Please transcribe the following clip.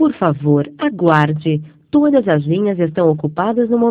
Por favor, aguarde. Todas as linhas estão ocupadas no momento.